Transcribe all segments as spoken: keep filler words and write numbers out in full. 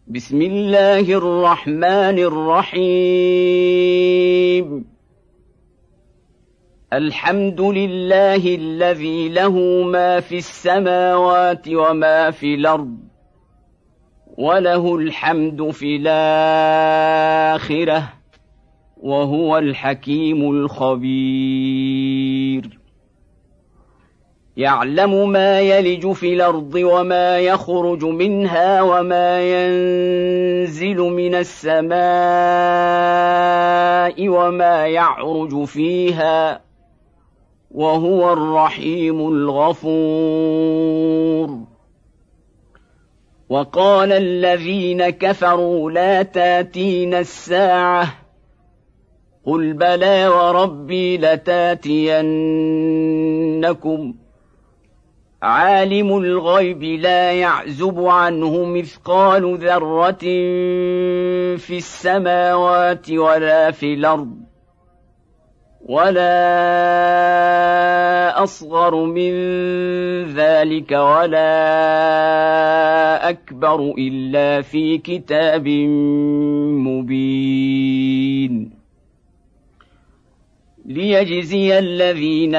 بسم الله الرحمن الرحيم. الحمد لله الذي له ما في السماوات وما في الأرض وله الحمد في الآخرة وهو الحكيم الخبير. يعلم ما يلج في الأرض وما يخرج منها وما ينزل من السماء وما يعرج فيها وهو الرحيم الغفور. وقال الذين كفروا لا تاتين الساعة قل بلى وربي لتاتينكم عالم الغيب لا يعزب عنه مثقال ذرة في السماوات ولا في الأرض ولا أصغر من ذلك ولا أكبر إلا في كتاب مبين. ليجزي الذين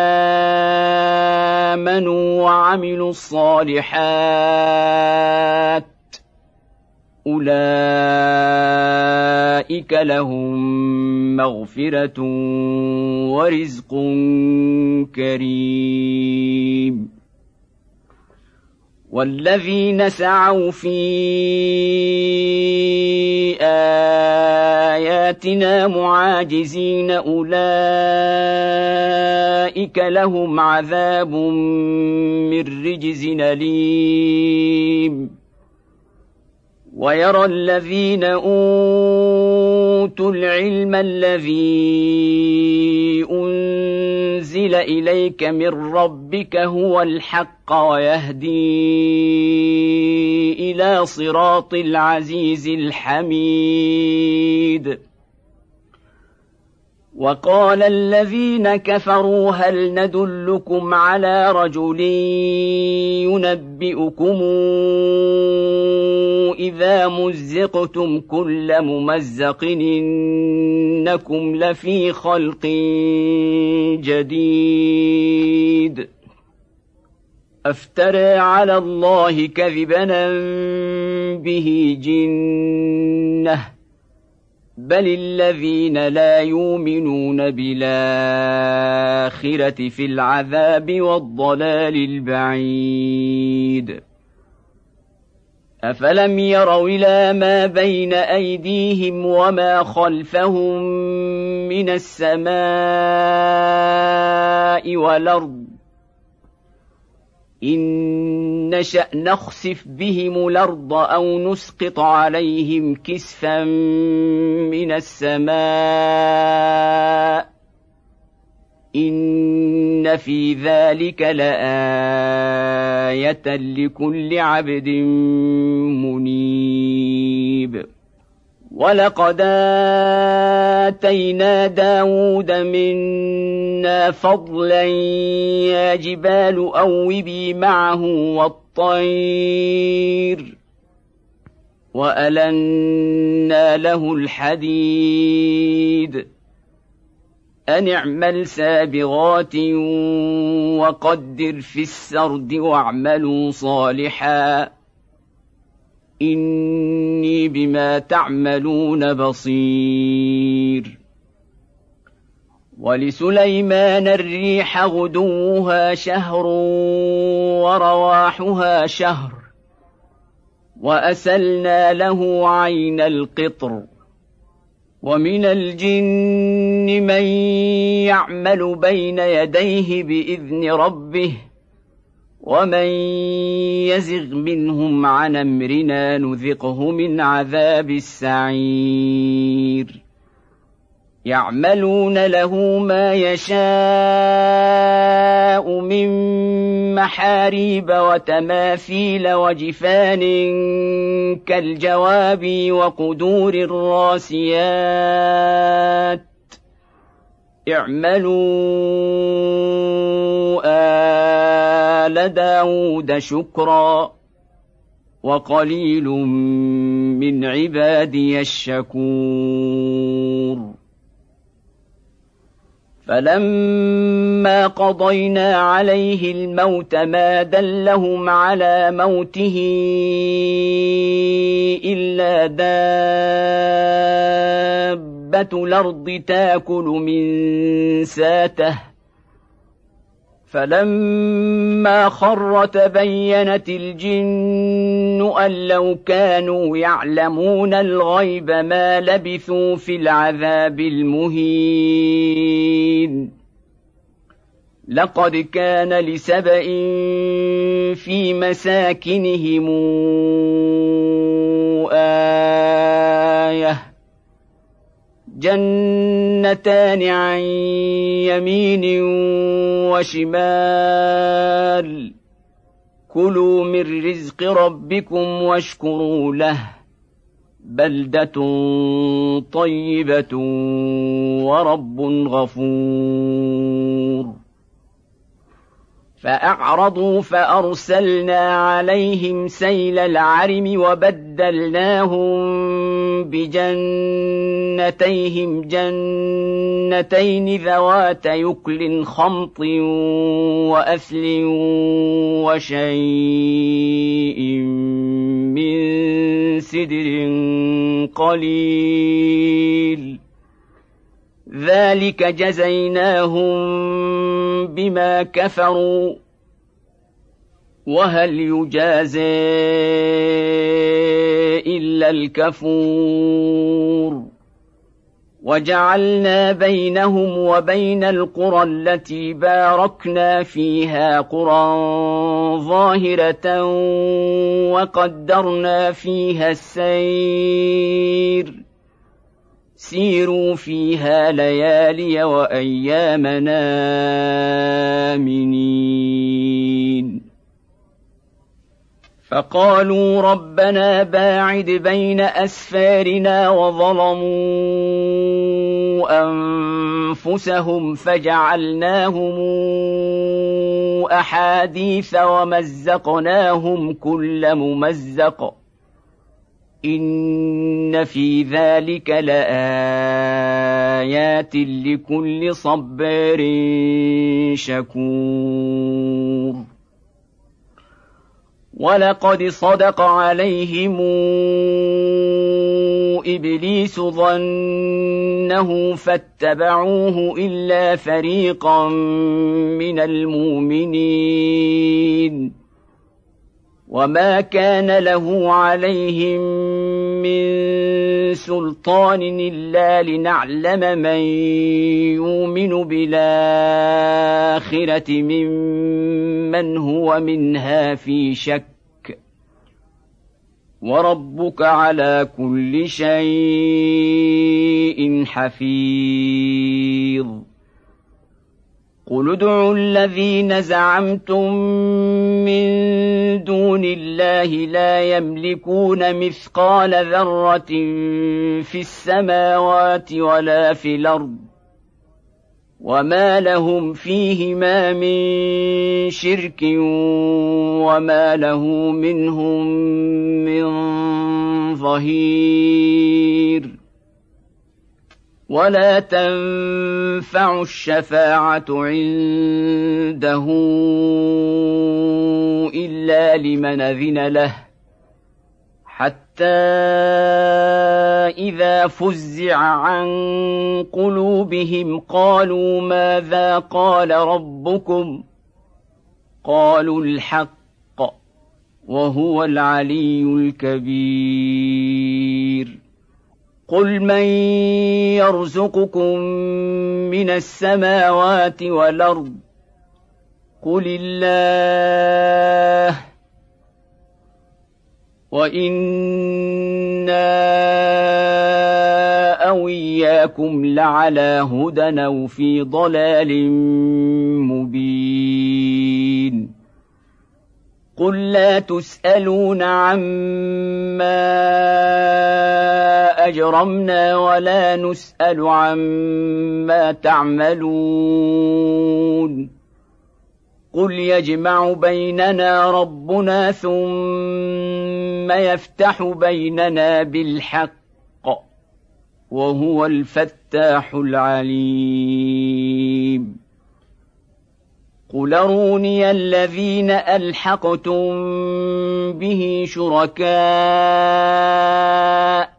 آمنوا وعملوا الصالحات أولئك لهم مغفرة ورزق كريم. والذين سعوا في آياتنا معاجزين أولئك لهم عذاب من رجز أليم. ويرى الذين أوتوا العلم الذي أنزل إليك من ربك هو الحق ويهدي إلى صراط العزيز الحميد. وقال الذين كفروا هل ندلكم على رجل ينبئكم إذا مزقتم كل ممزق إنكم لفي خلق جديد أفترى على الله كذبا به جنة بل الذين لا يؤمنون بالآخرة في العذاب والضلال البعيد. أفلم يروا إلى ما بين أيديهم وما خلفهم من السماء والأرض إن نشأ نخسف بهم الأرض أو نسقط عليهم كسفا من السماء إن في ذلك لآية لكل عبد منيب. ولقد آتينا داود منا فضلا يا جبال أوبي معه والطير وألنا له الحديد أن اعمل سابغات وقدر في السرد واعملوا صالحا إني بما تعملون بصير. ولسليمان الريح غدوها شهر ورواحها شهر وأسلنا له عين القطر ومن الجن من يعمل بين يديه بإذن ربه ومن يزغ منهم عن أمرنا نذقه من عذاب السعير. يعملون له ما يشاء من محاريب وتماثيل وجفان كالجواب وقدور الراسيات اعملوا آل داود شكرا وقليل من عبادي الشكور فلما قضينا عليه الموت ما دلهم على موته إلا دابة الأرض تأكل من ساته فلما خر تبينت الجن أن لو كانوا يعلمون الغيب ما لبثوا في العذاب المهين لقد كان لسبإ في مساكنهم آية جنتان عن يمين وشمال كلوا من رزق ربكم واشكروا له بلدة طيبة ورب غفور فأعرضوا فأرسلنا عليهم سيل العرم وبدلناهم بجنتيهم جنتين ذوات يكل خمط وأثل وشيء من سدر قليل ذلك جزيناهم بما كفروا وهل يجازى إلا الكفور وجعلنا بينهم وبين القرى التي باركنا فيها قرى ظاهرة وقدرنا فيها السير سيروا فيها ليالي وأيامنا آمنين فقالوا ربنا باعد بين أسفارنا وظلموا أنفسهم فجعلناهم أحاديث ومزقناهم كل ممزق إن في ذلك لآيات لكل صبار شكور ولقد صدق عليهم إبليس ظنه فاتبعوه إلا فريقا من المؤمنين وما كان له عليهم من سلطان إلا لنعلم من يؤمن بالآخرة ممن هو منها في شك وربك على كل شيء حفيظ قل ادعوا الذين زعمتم من دون الله لا يملكون مثقال ذرة في السماوات ولا في الأرض وما لهم فيهما من شرك وما له منهم من ظهير ولا تنفع الشفاعة عنده إلا لمن أذن له حتى إذا فزع عن قلوبهم قالوا ماذا قال ربكم قالوا الحق وهو العلي الكبير قل من يرزقكم من السماوات والأرض قل الله وإنا أو إياكم لعلى هدى أو في ضلال مبين قل لا تسألون عما أجرمنا ولا نسأل عما تعملون قل يجمع بيننا ربنا ثم اليوم يفتح بيننا بالحق وهو الفتاح العليم قل أروني الذين ألحقتم به شركاء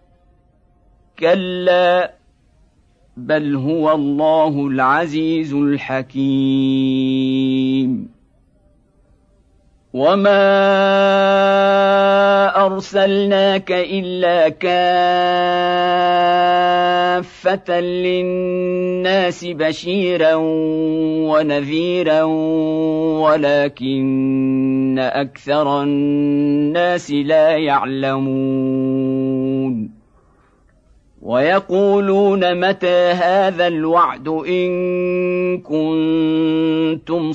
كلا بل هو الله العزيز الحكيم وما أرسلناك إلا كافة للناس بشيرا ونذيرا ولكن أكثر الناس لا يعلمون ويقولون متى هذا الوعد إن كنتم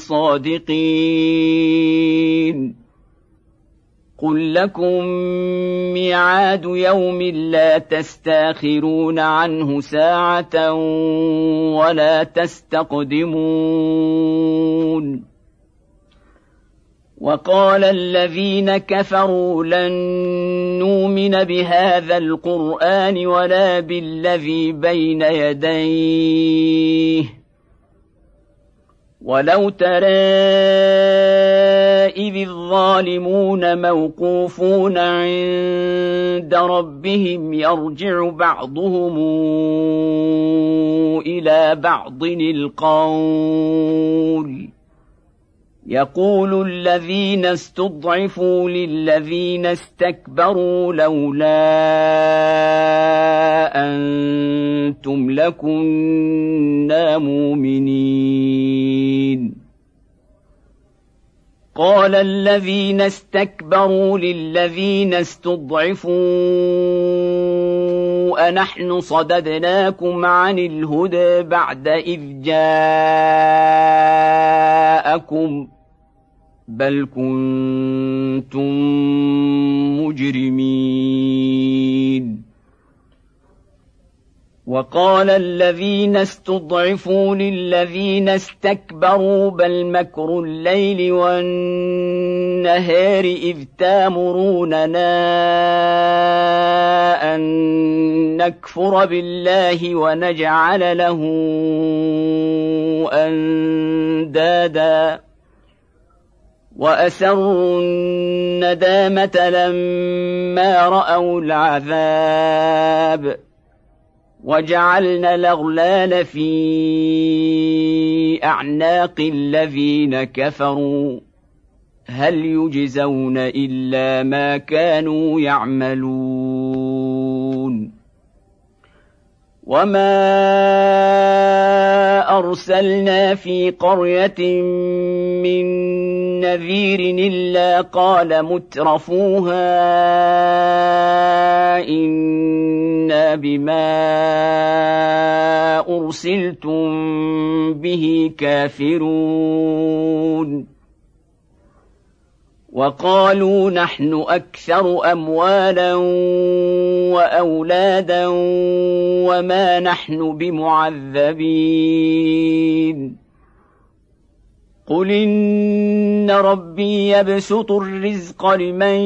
صادقين قل لكم ميعاد يوم لا تستاخرون عنه ساعة ولا تستقدمون وقال الذين كفروا لن نؤمن بهذا القرآن ولا بالذي بين يديه ولو ترى إذ الظالمون موقوفون عند ربهم يرجع بعضهم إلى بعض القول يقول الذين استضعفوا للذين استكبروا لولا أنتم لكنا مؤمنين قال الذين استكبروا للذين استضعفوا أنحن صددناكم عن الهدى بعد إذ جاءكم بل كنتم مجرمين وقال الذين استضعفوا للذين استكبروا بل مكر الليل والنهار إذ تامروننا أن نكفر بالله ونجعل له أندادا وأسروا الندامة لما رأوا العذاب وجعلنا الأغلال في أعناق الذين كفروا هل يجزون إلا ما كانوا يعملون وما أرسلنا في قرية من نذير إلا قال مترفوها إنا بما أرسلتم به كافرون وقالوا نحن أكثر أموالا وأولادا وما نحن بمعذبين قل إن ربي يبسط الرزق لمن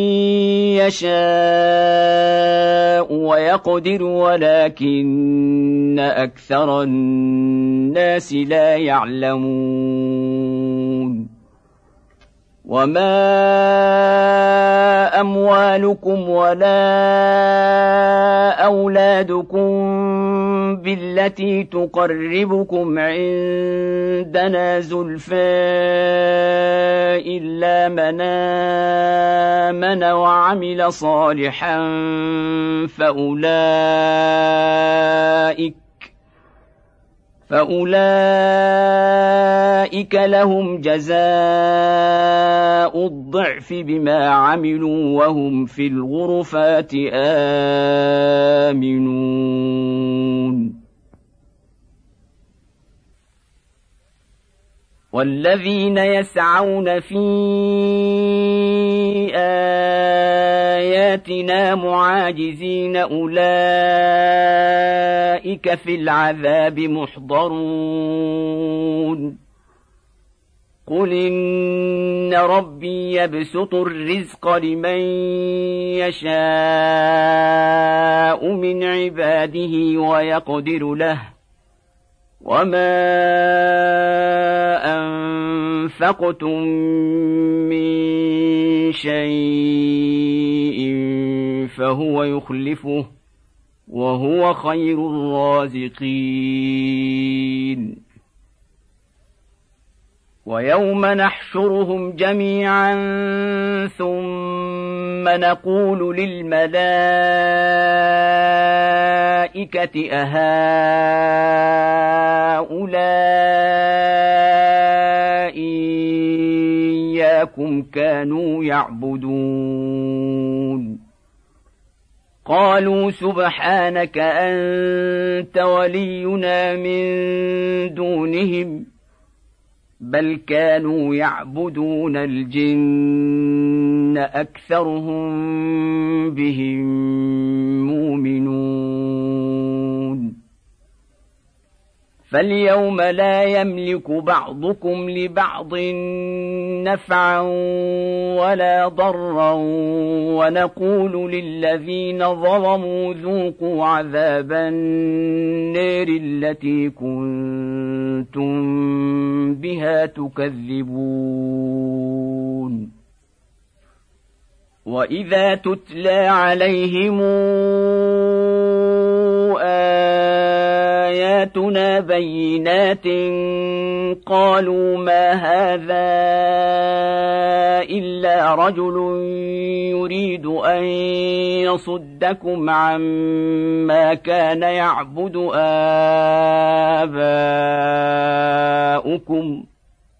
يشاء ويقدر ولكن أكثر الناس لا يعلمون وما أموالكم ولا أولادكم بالتي تقربكم عندنا زلفى إلا من آمن وعمل صالحا فأولئك فأولئك لهم جزاء الضعف بما عملوا وهم في الغرفات آمنون والذين يسعون في آياتنا معاجزين أولئك في العذاب محضرون قل إن ربي يبسط الرزق لمن يشاء من عباده ويقدر له وما أنفقتم من شيء فهو يخلفه وهو خير الرازقين. ويوم نحشرهم جميعا ثم نقول للملائكة أهؤلاء إياكم كانوا يعبدون قالوا سبحانك أنت ولينا من دونهم بل كانوا يعبدون الجن أكثرهم بهم مؤمنون. فاليوم لا يملك بعضكم لبعض نفعا ولا ضرا ونقول للذين ظلموا ذوقوا عذاب النار التي كنتم بها تكذبون. وإذا تتلى عليهم آياتنا بينات قالوا ما هذا إلا رجل يريد أن يصدكم عما كان يعبد آباؤكم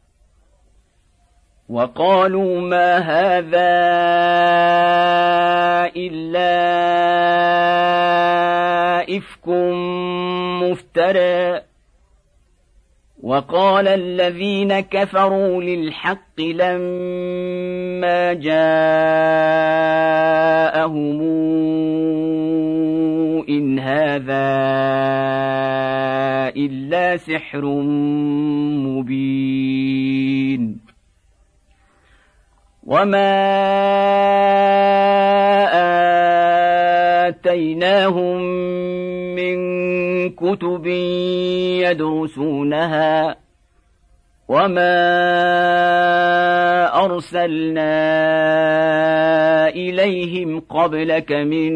وقالوا ما هذا إلا إفك مفترى. وقال الذين كفروا للحق لما جاءهم إن هذا إلا سحر مبين. وما آتيناهم من كتب يدرسونها وما أرسلنا إليهم قبلك من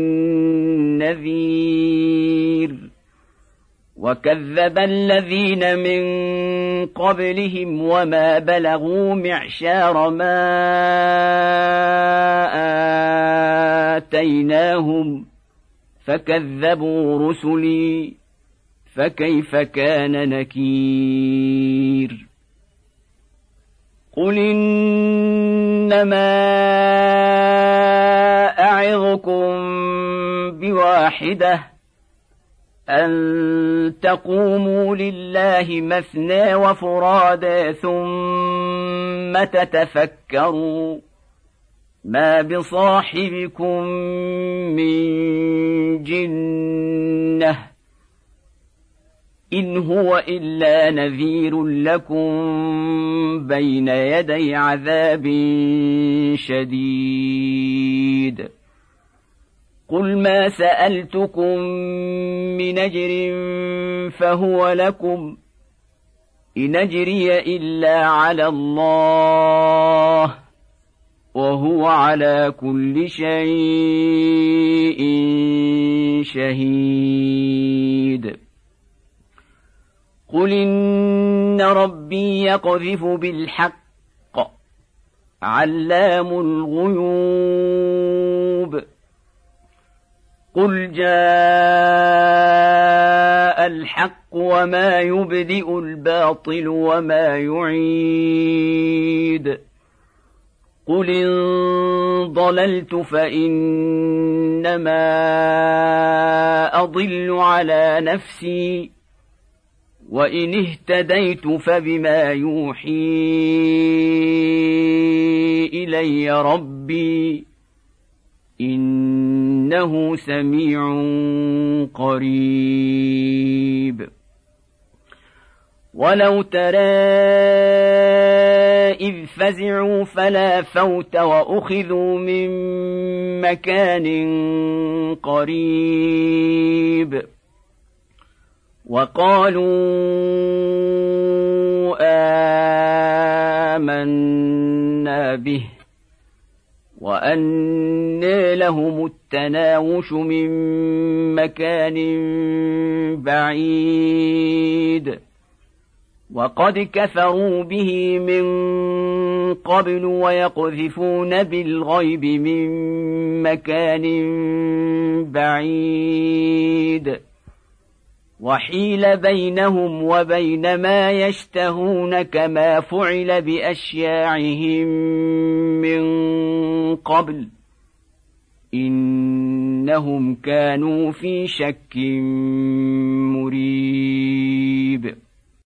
نذير وكذب الذين من قبلهم وما بلغوا معشار ما آتيناهم فكذبوا رسلي فكيف كان نكير. قل إنما أعظكم بواحدة أن تقوموا لله مثنى وفرادى ثم تتفكروا ما بصاحبكم من جنة إن هو إلا نذير لكم بين يدي عذاب شديد. قل ما سألتكم من أجر فهو لكم إن أجري إلا على الله وهو على كل شيء شهيد. قل إن ربي يقذف بالحق علام الغيوب قل جاء الحق وما يبدئ الباطل وما يعيد. قل إن ضللت فإنما أضل على نفسي وإن اهتديت فبما يوحي إلي ربي إنه سميع قريب. ولو ترى إذ فزعوا فلا فوت وأخذوا من مكان قريب وقالوا آمنا به وأنى لهم التناوش من مكان بعيد وقد كفروا به من قبل ويقذفون بالغيب من مكان بعيد وحيل بينهم وبين ما يشتهون كما فعل بأشياعهم من قبل إنهم كانوا في شك مريب